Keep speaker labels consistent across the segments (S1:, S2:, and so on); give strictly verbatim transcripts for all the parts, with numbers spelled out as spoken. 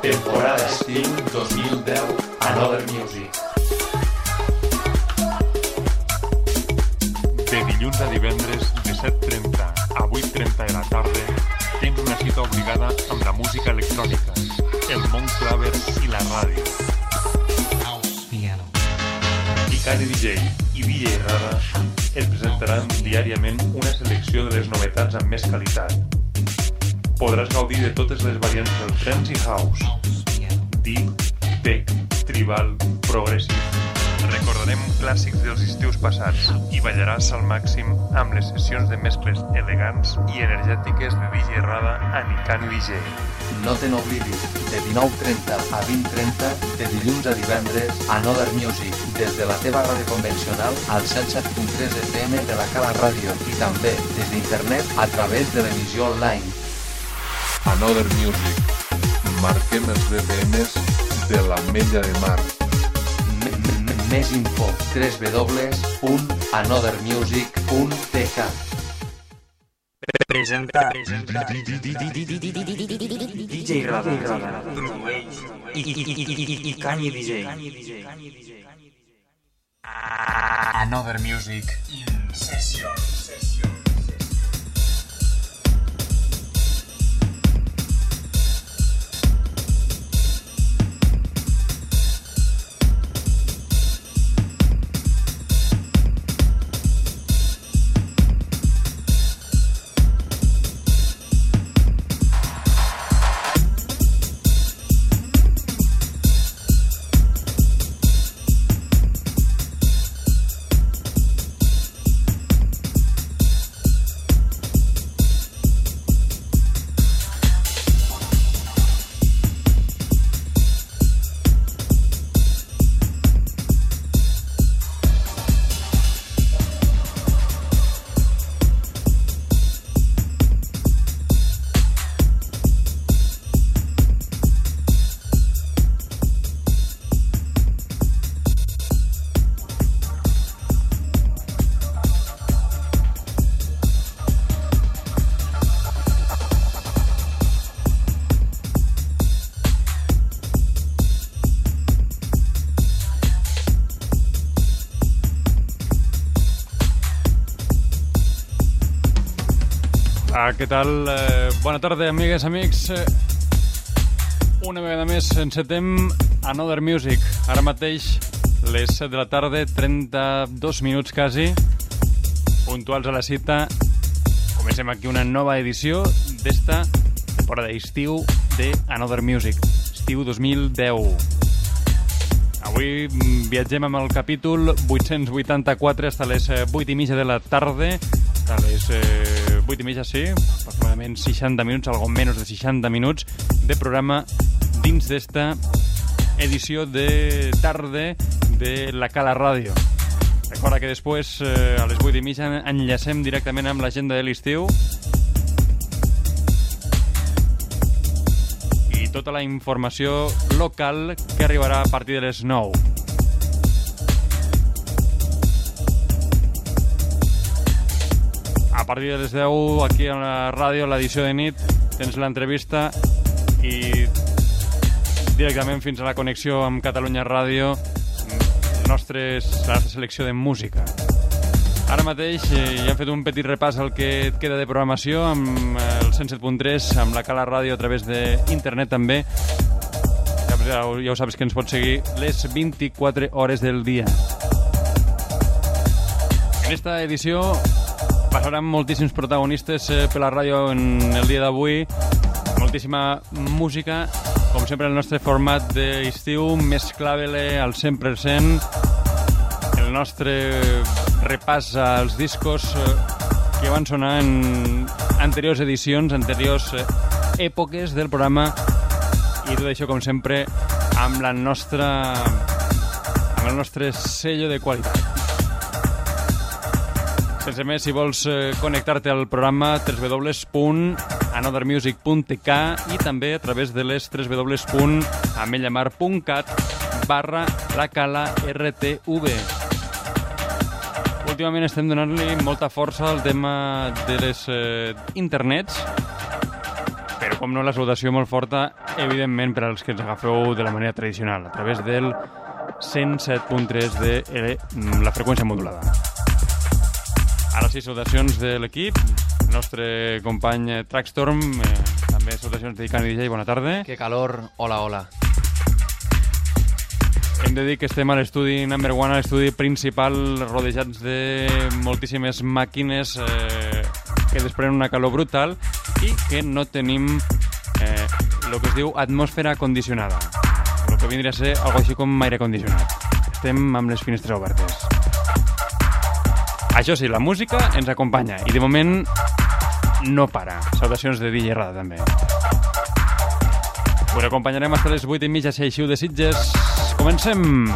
S1: Temporada estiu dos mil deu, Another Music.
S2: De dilluns a divendres, de set trenta a vuit trenta de la tarda, tens una cita obligada amb la música electrònica, el món claver i la ràdio. Icani D J i D J Rada et presentaran diàriament una selecció de les novetats amb més qualitat. Podràs gaudir de totes les variants del trance i house, deep, tech, tribal, progressive. Recordarem clàssics dels estius passats i ballaràs al màxim amb les sessions de mescles elegants i energètiques de D J Rada a Icani D J.
S1: No te n'oblidis, de dinou trenta a vint trenta, de dilluns a divendres, Another Music, des de la teva ràdio convencional al cent set punt tres F M de la Cala Ràdio i també des d'internet a través de l'emissió online.
S3: Another Music. Marquem els B P Ms de l'Ametlla de Mar.
S1: Més info, w w w punt another music punt t k.
S4: Presenta D J Rada, produeix Icani D J.
S1: Another Music
S4: In Session.
S2: Ah, què tal? Eh, bona tarda, amigues, amics. Eh, una vegada més encetem Another Music. Ara mateix, les set de la tarda, trenta-dos minuts quasi, puntuals a la cita. Comencem aquí una nova edició d'esta temporada d'estiu de Another Music, estiu dos mil deu. Avui viatgem amb el capítol vuit-cents vuitanta-quatre fins a les vuit i mitja de la tarda, a les eh, vuit i mitja, sí, aproximadament seixanta minuts, algo menys de seixanta minuts de programa dins d'esta edició de tarda de la Cala Ràdio. Recorda que després, eh, a les vuit i mitja, enllacem directament amb l'agenda de l'estiu i tota la informació local que arribarà a partir de les nou. A partir de les deu, aquí a la ràdio, a l'edició de nit, tens l'entrevista i directament fins a la connexió amb Catalunya Ràdio, nostres, la nostra selecció de música. Ara mateix eh, ja hem fet un petit repàs al que et queda de programació amb el cent set punt tres, amb la Cala Ràdio a través d'internet també. Ja, ja ho saps que ens pots seguir les vint-i-quatre hores del dia. En esta edició passaran moltíssims protagonistes eh, per la ràdio en el dia d'avui, moltíssima música, com sempre el nostre format d'estiu, mesclable al cent per cent, el nostre repàs als discos eh, que van sonar en anteriors edicions, anteriors eh, èpoques del programa, i tot això, com sempre, amb la nostra amb el nostre sello de qualitat. Sense més, si vols eh, connectar-te al programa, w w w punt another music punt t k i també a través de les w w w punt amellamar punt cat barra la cala R T V. Últimament estem donant-li molta força al tema de les eh, internets, per Com no, la salutació molt forta, evidentment, per als que ens agafeu de la manera tradicional, a través del cent set punt tres de la freqüència modulada. Ara sí, salutacions de l'equip, el nostre company Trackstorm, eh, també salutacions de Icani D J, bona tarda.
S5: Que calor, hola, hola.
S2: Hem de dir que estem a l'estudi number one, a l'estudi principal, rodejats de moltíssimes màquines eh, que desprenen una calor brutal i que no tenim eh, el que es diu atmosfera condicionada, el que vindria a ser algo així com aire condicionat. Estem amb les finestres obertes. Això sí, la música ens acompanya i de moment no para. Salutacions de D J Rada també. Us acompanyarem fins a les vuit i mitja si així ho desitges. Comencem!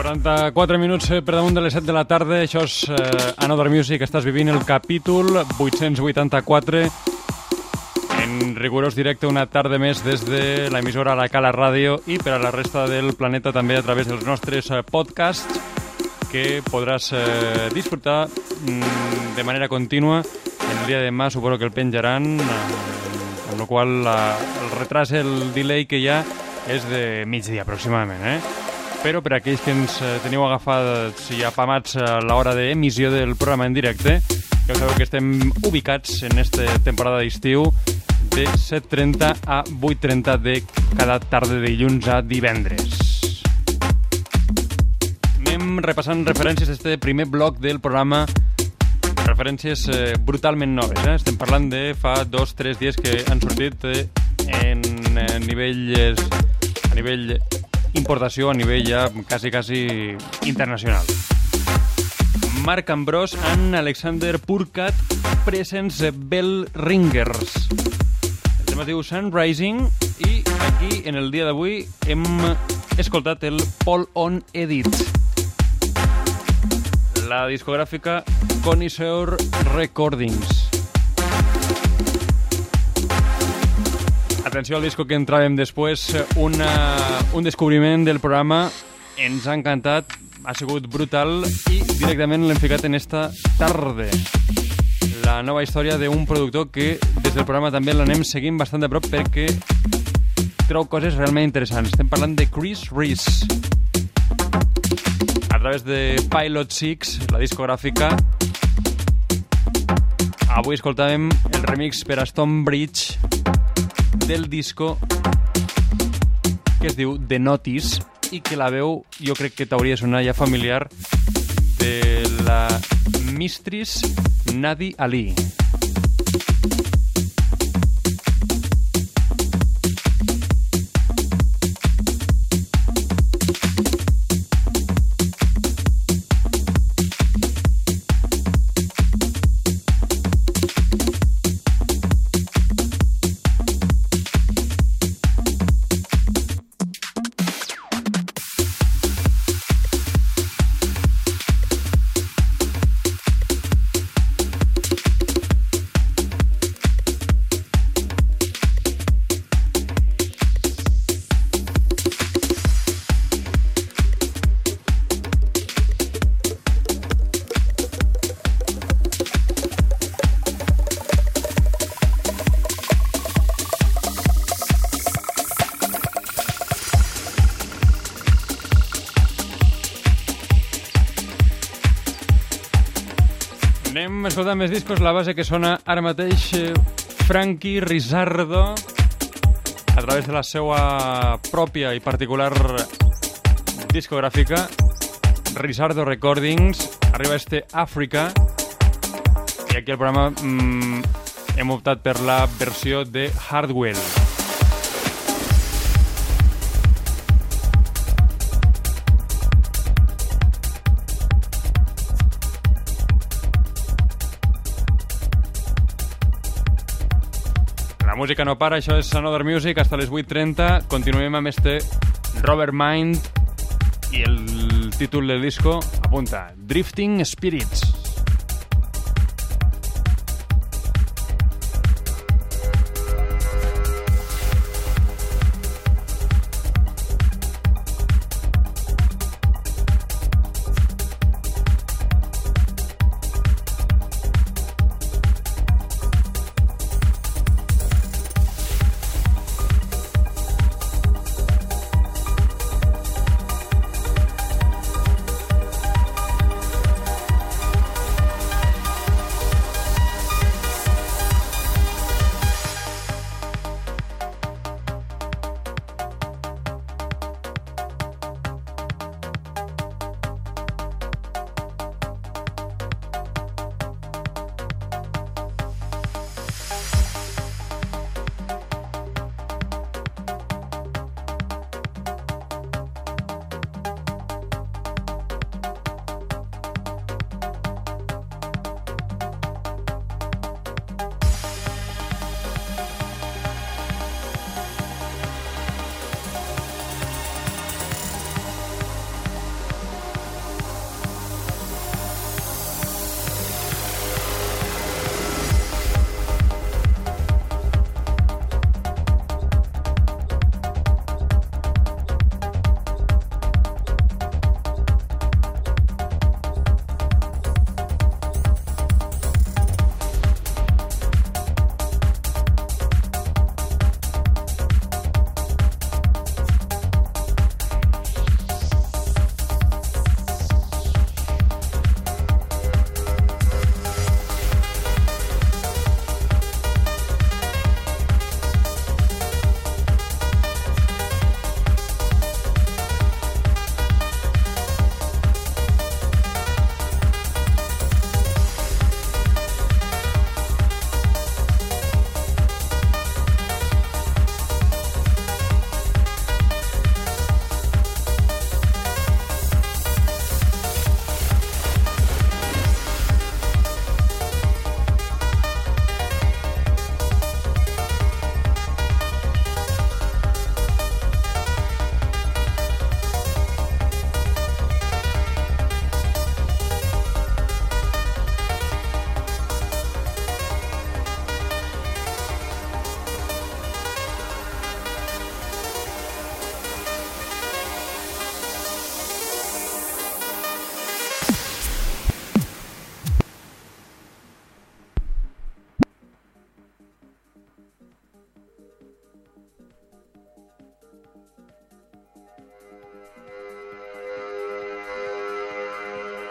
S2: quaranta-quatre minuts per damunt de les set de la tarda. Això és eh, Another Music. Estàs vivint el capítol vuit-cents vuitanta-quatre en rigorós directe una tarda més des de l'emissora La Cala Ràdio i per a la resta del planeta també a través dels nostres eh, podcasts que podràs eh, disfrutar mm, de manera contínua. En el dia de demà suposo que el penjaran, eh, amb la qual la, el retras, el delay que hi ha és de migdia aproximadament, eh? Però per aquells que ens teniu agafats i apamats a l'hora d'emissió del programa en directe, ja sabeu que estem ubicats en esta temporada d'estiu de set trenta a vuit trenta de cada tarda de dilluns a divendres. Anem repassant referències d'este primer bloc del programa, referències eh, brutalment noves. Eh? Estem parlant de fa dos o tres dies que han sortit eh, en eh, nivell, a nivell importació, a nivell ja quasi, quasi internacional. Marc Ambrós and Alexander Purkat presents Bell Ringers. El tema es diu Sunrising i aquí, en el dia d'avui, hem escoltat el Paul On Edit. La discogràfica Connoisseur Recordings. Atenció al disco que entràvem després, una, un descobriment del programa, ens ha encantat, ha sigut brutal i directament l'hem ficat en esta tarda. La nova història d'un productor que des del programa també l'anem seguint bastant de prop perquè treu coses realment interessants. Estem parlant de Chris Reese. A través de Pilot Six, la discogràfica, avui escoltàvem el remix per a Stonebridge del disco que es diu The Notice i que la veu jo crec que t'hauria de sonar ja familiar, de la Mistress Nadi Ali. Anem escoltant més discos. La base que sona ara mateix, Frankie Rizzardo, a través de la seva pròpia i particular discogràfica, Rizzardo Recordings, arriba este Africa, i aquí al programa mmm, hem optat per la versió de Hardwell. La música no para, això és Another Music, hasta les vuit trenta. Continuem amb este Robert Mind i el títol del disco apunta Drifting Spirits.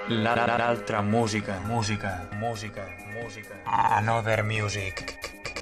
S4: l'altra música, música, música, música. Another music.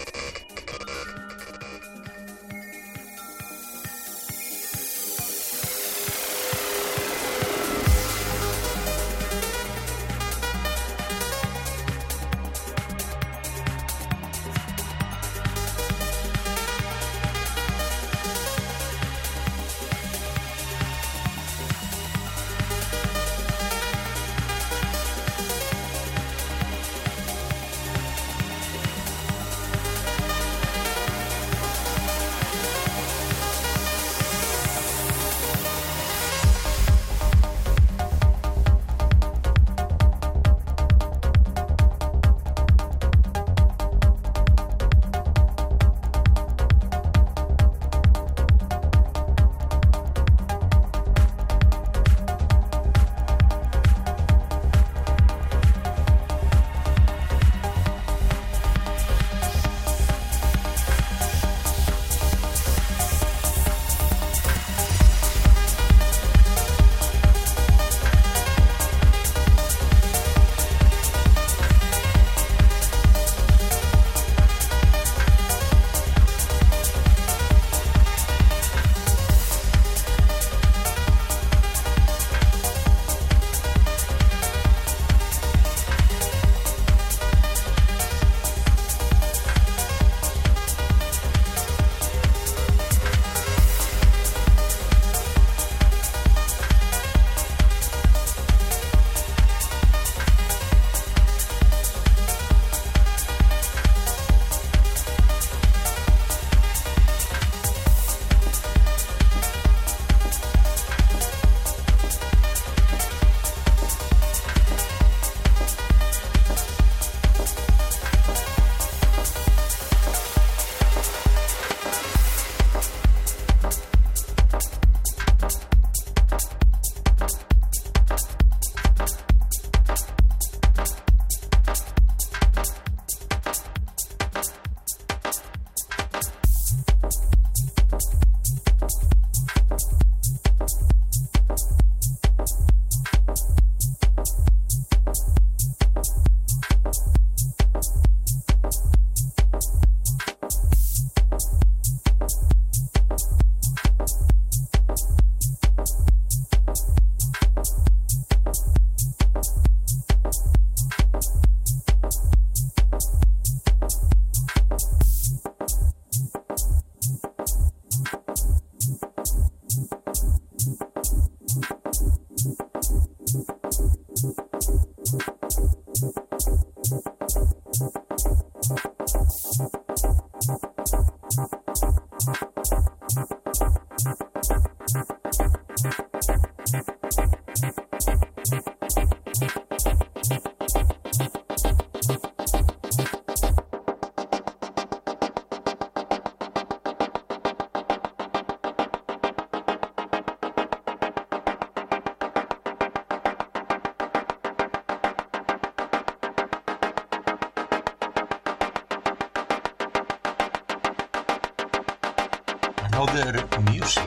S5: Another music.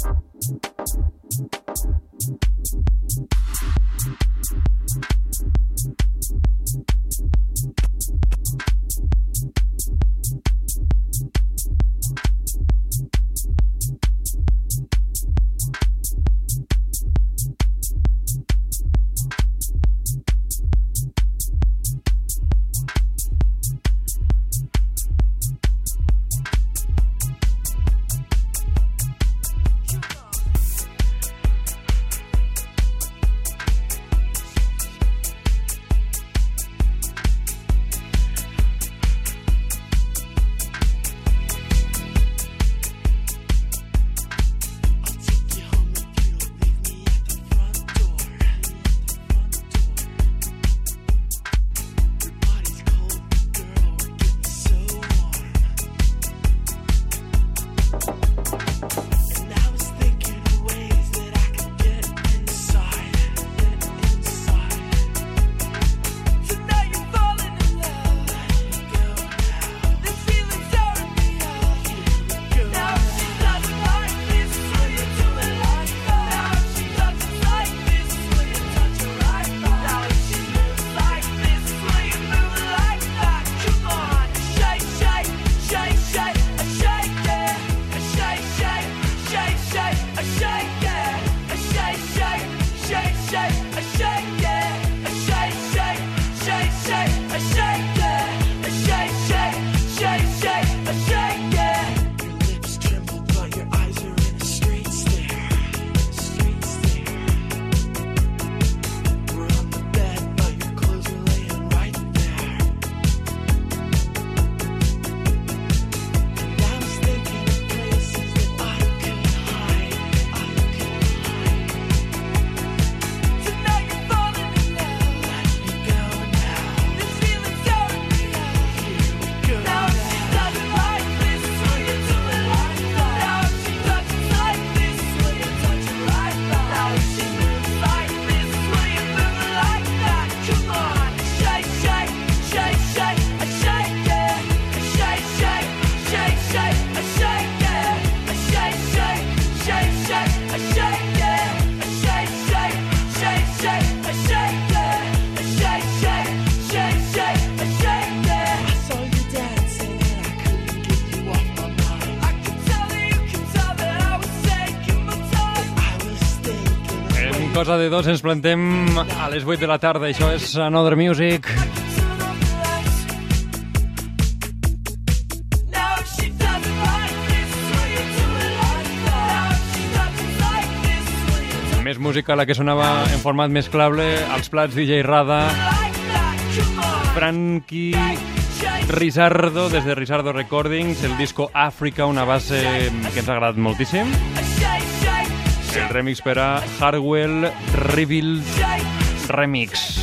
S2: Cosa de dos ens plantem a les vuit de la tarda. Això és Another Music. Més música, la que sonava en format mesclable, als plats D J Rada, Frankie Rizardo, des de Rizardo Recordings, el disco Africa, una base que ens ha agradat moltíssim. El remix per a Hardwell Rebuild Remix.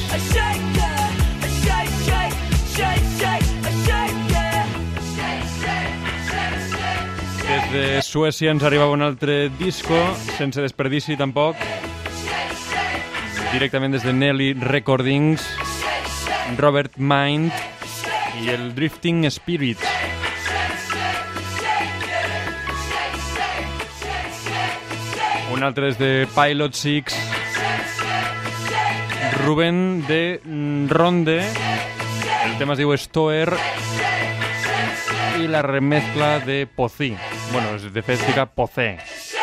S2: Des de Suècia ens arribava un altre disco, sense desperdici tampoc, directament des de Nelly Recordings, Robert Mind i el Drifting Spirit. Un altre és de Pilot Six, Ruben de Ronde, el tema es diu Stoer, i la remezcla de Pocí. Bueno, de fet fica Pocé.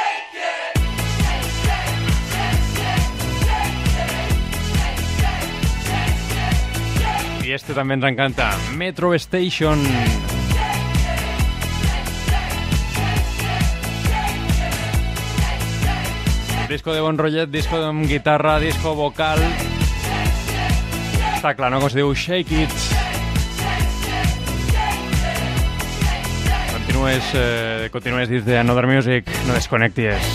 S2: I este també ens encanta, Metro Station. Disco de bon rotllet, disco amb guitarra, disco vocal. Està clar, no? Com es diu Shake It. Continues, eh, continues dins de Another Music, no desconnecties.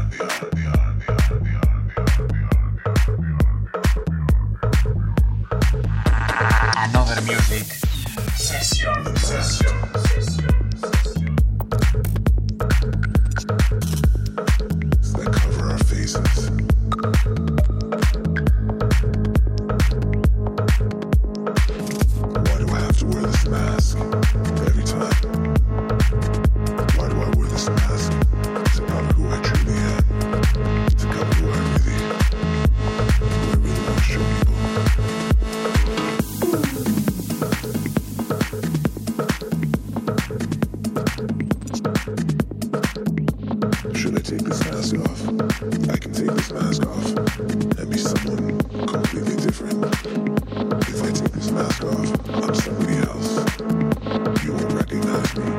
S4: Another music session. Session.
S6: That cover our faces. Why do I have to wear this mask every time? Why do I wear this mask? To cover who I truly am. To cover who I really, who I really want to show people. Should I take this mask off? I can take this mask off and be someone completely different. If I take this mask off, I'm somebody else. You won't recognize me.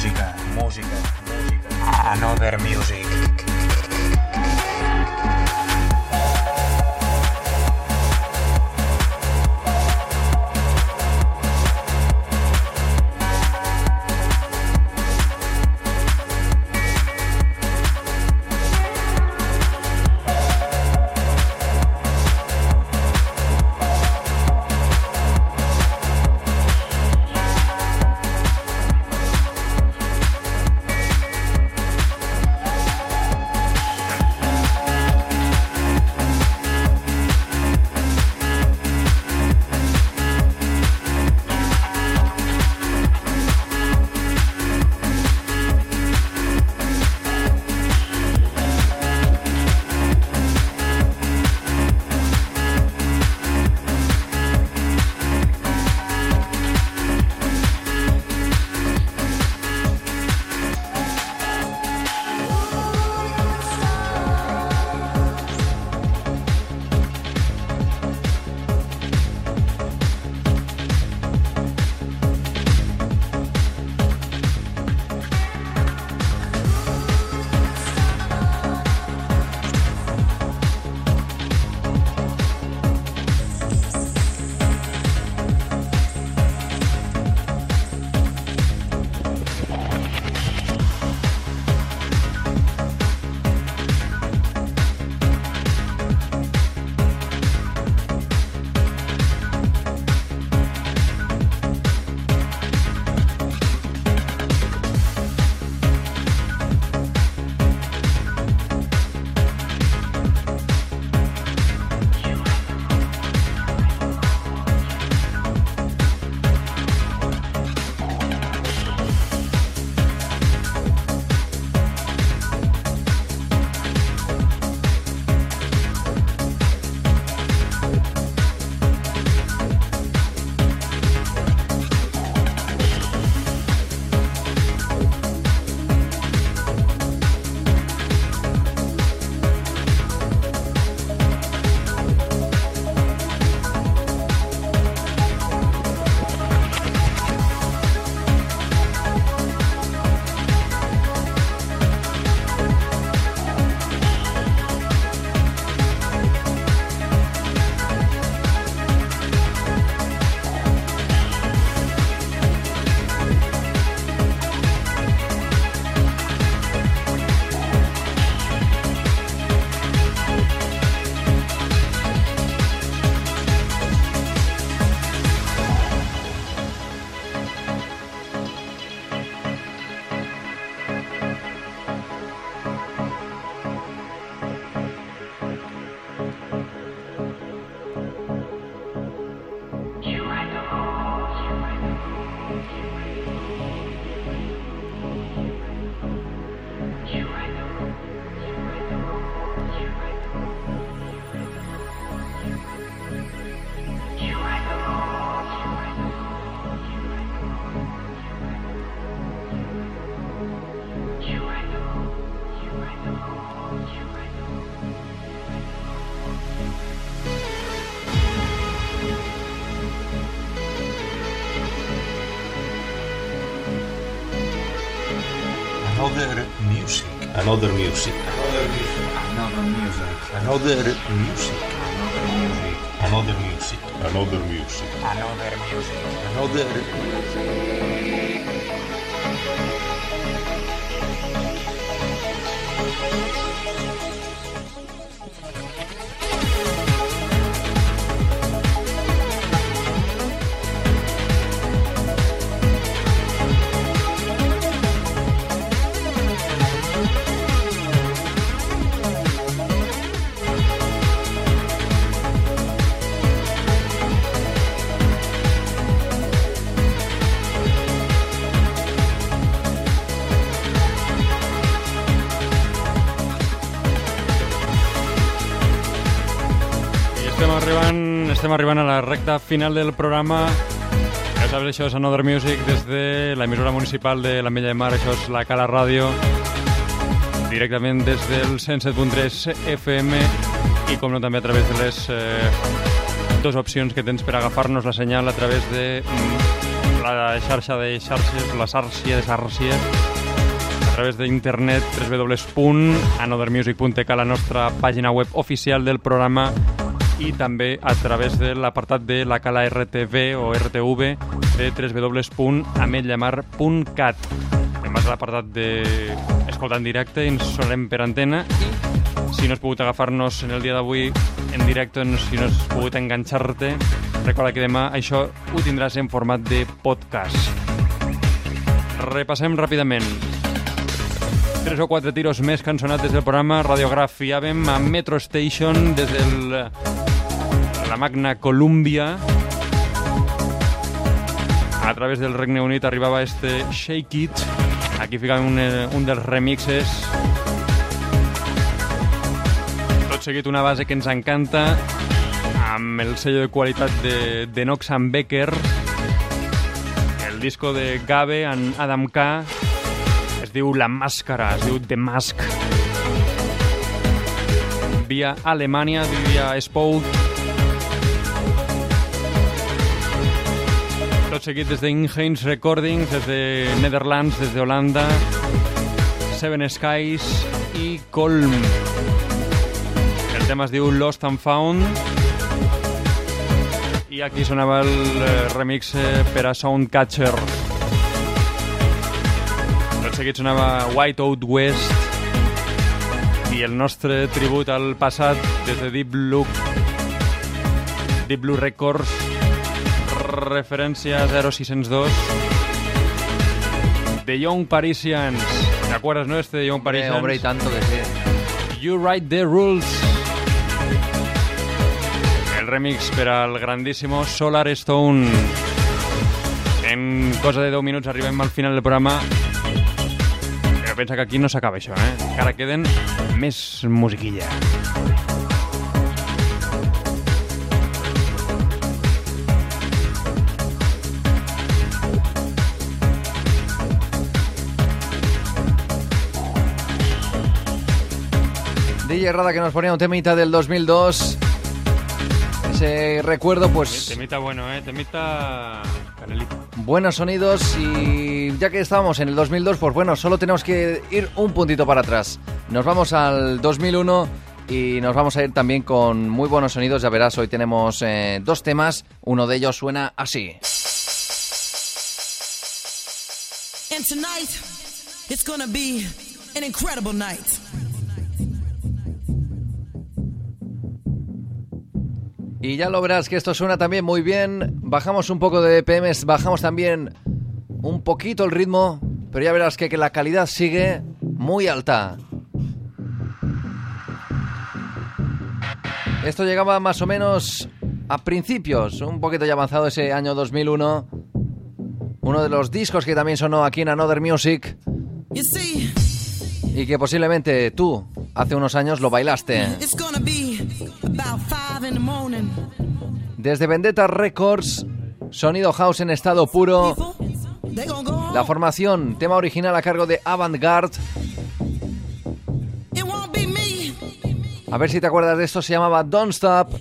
S5: música, música, música. Another music. Another music. Another music.
S4: Another music.
S5: Another music.
S4: Another music.
S5: Another music.
S4: Another music.
S5: Another music.
S4: Another.
S2: arribant, estem arribant a la recta final del programa. Ja saps, això és Another Music des de l'emissora municipal de l'Ametlla de Mar, això és la Cala Ràdio, directament des del cent set punt tres F M i com no també a través de les eh, dues opcions que tens per agafar-nos la senyal a través de mm, la xarxa de xarxes, la xarxa de xarxes, a través d'internet, w w w punt another music punt t c, la nostra pàgina web oficial del programa, i també a través de l'apartat de la cala R T V o R T V de w w w punt ametllamar punt cat. Tenim l'apartat d'escoltar en directe i ens sonarem per antena, i si no has pogut agafar-nos en el dia d'avui en directe, si no has pogut enganxar-te, recorda que demà això ho tindràs en format de podcast. Repassem ràpidament. Tres o quatre tiros més que han sonat des del programa. Radiografiàvem a Metro Station des de la Magna Columbia. A través del Regne Unit arribava este Shake It. Aquí ficàvem un, un dels remixes. Tot seguit una base que ens encanta, amb el sello de qualitat de, de Nox and Becker, el disco de Gabe and Adam K. Es diu La Màscara, es diu The Mask. Via Alemanya, via Spout. Tot seguit des de Inheinz Recordings, des de Netherlands, des de Holanda, Seven Skies i Colm. El tema es diu Lost and Found. I aquí sonava el remix per a Soundcatcher. Tot seguit sonava White Out West i el nostre tribut al passat des de Deep Blue, Deep Blue Records, referència zero sis zero dos, The Young Parisians. ¿Te acuerdas, no, este de Young Parisians?
S7: Eh, hombre, y tanto que sí.
S2: You Write the Rules. El remix per al grandíssimo Solar Stone. En cosa de deu minuts arribem al final del programa. Però pensa que aquí no s'acaba això, eh? Encara queden més musiquilla.
S7: D J Rada, que nos ponía un temita del dos mil dos. Ese recuerdo, pues...
S2: Temita bueno, eh, temita canelita.
S7: Buenos sonidos, y ya que estábamos en el dos mil dos, pues bueno, solo tenemos que ir un puntito para atrás. Nos vamos al dos mil uno y nos vamos a ir también con muy buenos sonidos. Ya verás, hoy tenemos eh, dos temas. Uno de ellos suena así.
S8: And tonight, it's gonna be an incredible night.
S7: Y ya lo verás que esto suena también muy bien. Bajamos un poco de B P Ms, bajamos también un poquito el ritmo, pero ya verás que, que la calidad sigue muy alta. Esto llegaba más o menos a principios, un poquito ya avanzado ese año dos mil uno. Uno de los discos que también sonó aquí en Another Music. Y que posiblemente tú, hace unos años, lo bailaste. Desde Vendetta Records, sonido house en estado puro. La formación, tema original a cargo de Avantgarde. A ver si te acuerdas de esto, se llamaba Don't Stop.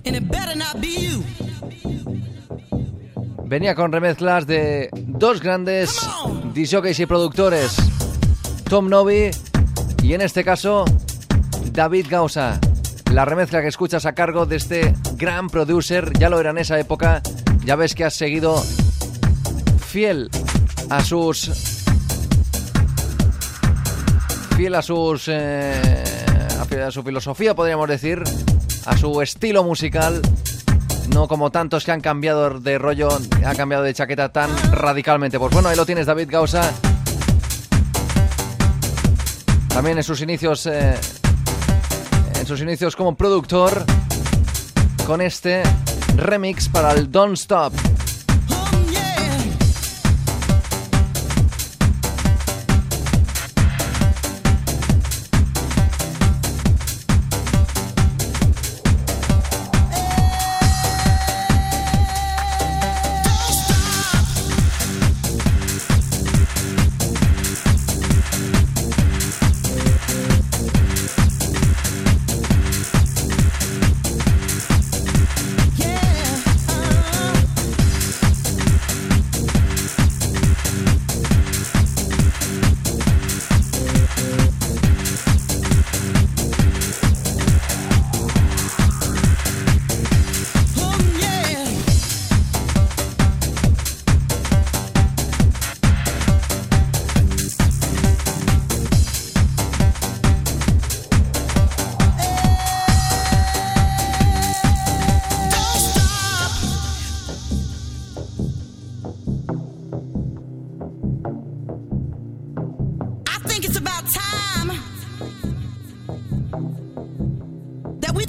S7: Venía con remezclas de dos grandes discjockeys y productores, Tom Novi y en este caso David Gausa. La remezcla que escuchas a cargo de este gran producer, ya lo era en esa época. Ya ves que has seguido fiel a sus fiel a sus eh, a su filosofía, podríamos decir, a su estilo musical, no como tantos que han cambiado de rollo, han cambiado de chaqueta tan radicalmente. Pues bueno, ahí lo tienes, David Gausa. También en sus inicios eh, en sus inicios como productor, con este remix para el Don't Stop.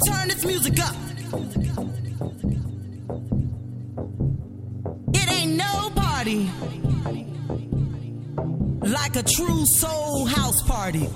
S8: turn this music up. It ain't no party like a true soul house party.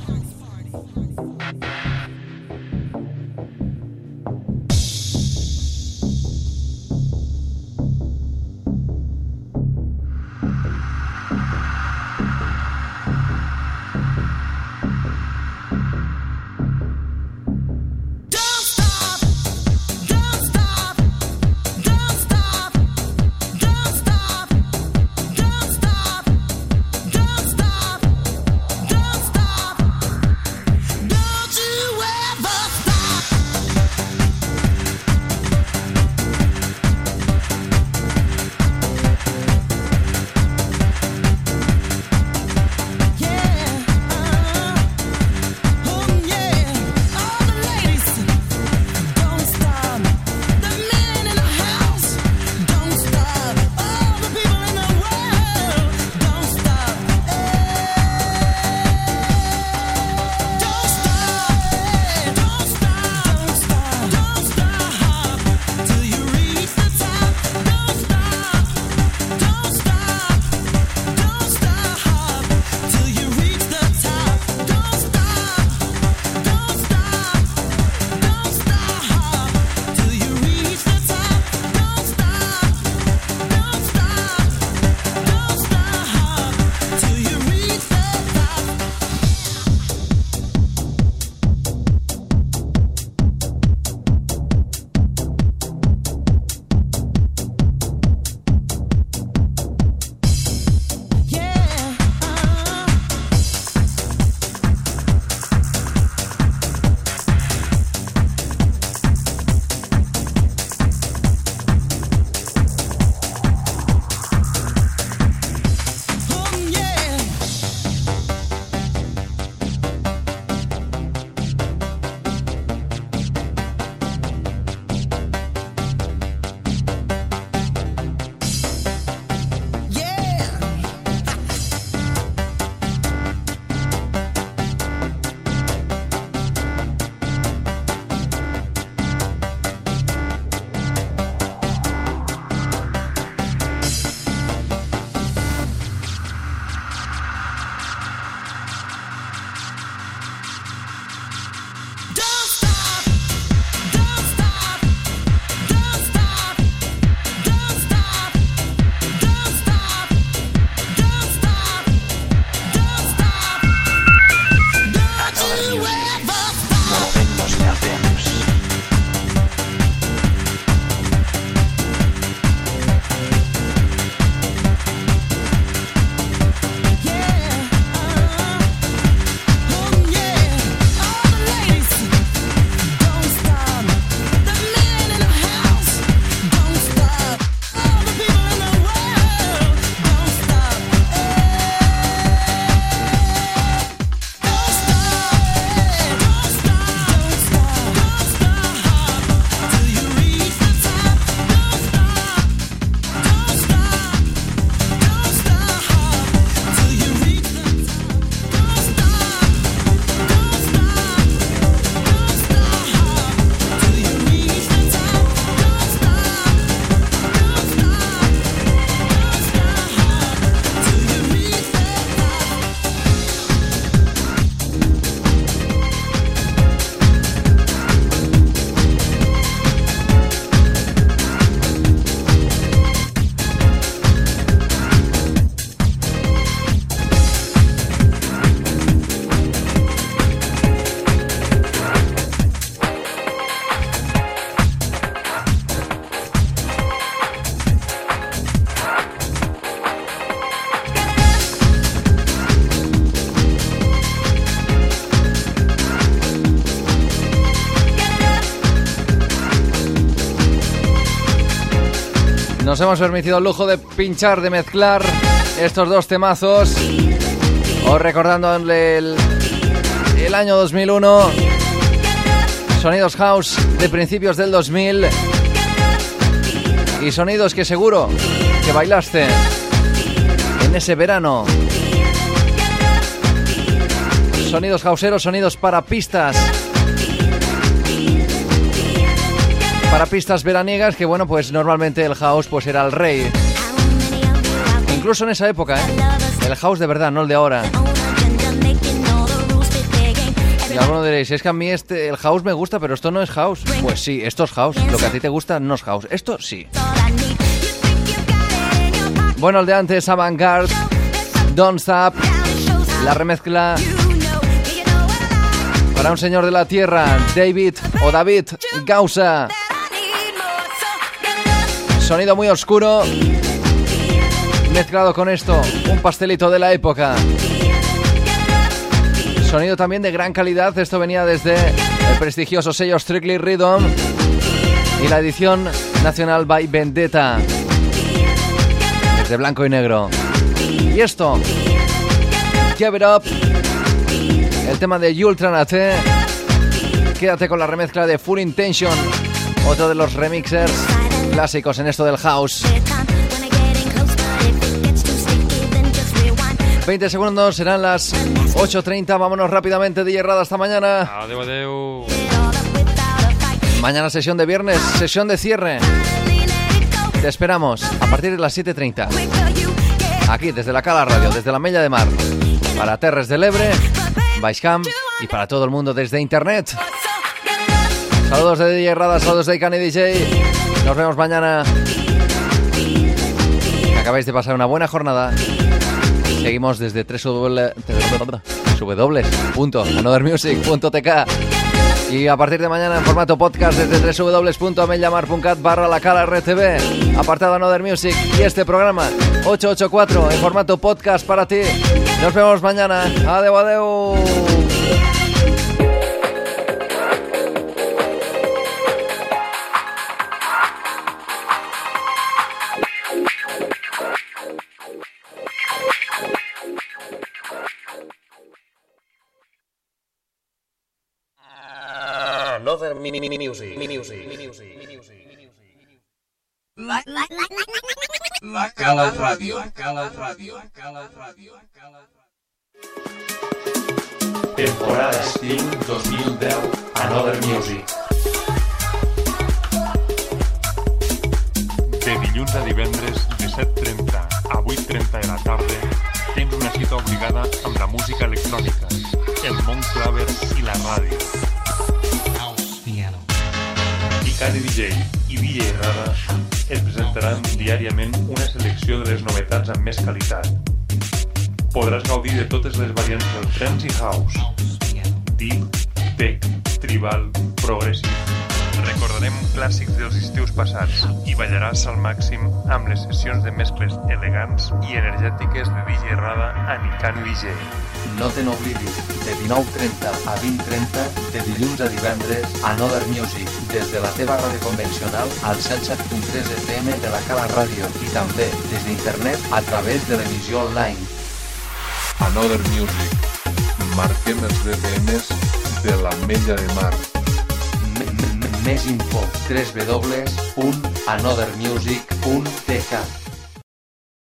S7: Nos hemos permitido el lujo de pinchar, de mezclar estos dos temazos. Os recordándole el, el año dos mil uno. Sonidos house de principios del dos mil. Y sonidos que seguro que bailaste en ese verano. Sonidos houseeros, sonidos para pistas. para pistas veraniegas, que bueno, pues normalmente el house pues era el rey. Incluso en esa época, ¿eh? El house de verdad, no el de ahora. Y algunos diréis, es que a mí este, el house me gusta, pero esto no es house. Pues sí, esto es house. Lo que a ti te gusta no es house. Esto sí. Bueno, el de antes, Avant-Garde, Don't Stop, la remezcla para un señor de la tierra, David o David Gausa. Sonido muy oscuro, mezclado con esto, un pastelito de la época. Sonido también de gran calidad. Esto venía desde el prestigioso sello Strictly Rhythm y la edición nacional by Vendetta, desde blanco y negro. Y esto, Give It Up, el tema de Ultranate. Quédate con la remezcla de Full Intention, otro de los remixers clásicos en esto del house. veinte segundos, serán las ocho treinta. Vámonos rápidamente, D J Rada, hasta mañana.
S2: Adeu, adeu.
S7: Mañana sesión de viernes, sesión de cierre. Te esperamos a partir de las siete treinta. Aquí, desde la Cala Radio, desde la Mella de Mar. Para Terres de l'Ebre, Baixcamp y para todo el mundo desde internet. Saludos de D J Rada, saludos de Icani D J. Nos vemos mañana. Acabáis de pasar una buena jornada. Seguimos desde w w w punto another music punto t k y a partir de mañana en formato podcast desde w w w punto amellamar punto cat barra la cala R T V, apartado Another Music, y este programa ochocientos ochenta y cuatro en formato podcast para ti. Nos vemos mañana. Adeu, adeu.
S5: Another mi- mi- mi- music. Mi- music. Mi- music. Mi- music.
S4: La, la, la, la, la, la Cala Radio. La Cala Radio. La Cala Radio. La Cala Radio.
S1: Temporada estiu dos mil deu, Another Music.
S3: De dilluns a divendres, de set trenta a vuit trenta de la tarda, tens una cita obligada amb la música electrònica, el món claver i la ràdio.
S4: House piano.
S3: Icani D J i D J Rada et presentaran diàriament una selecció de les novetats amb més qualitat. Podràs gaudir de totes les variants del trance i house, deep, tech, tribal, progressive. Recordarem clàssics dels estius passats i ballaràs al màxim amb les sessions de mescles elegants i energètiques de D J Rada en Icani D J.
S1: No te n'oblidis, de dinou trenta a vint trenta, de dilluns a divendres, Another Music, des de la teva ràdio convencional al cent set punt tres F M de la Cala Ràdio i també des d'internet a través de l'emissió online.
S3: Another Music. Marquem els B P Ms de la Mella de Mar.
S1: M- m- Més info, w w w punt another music punt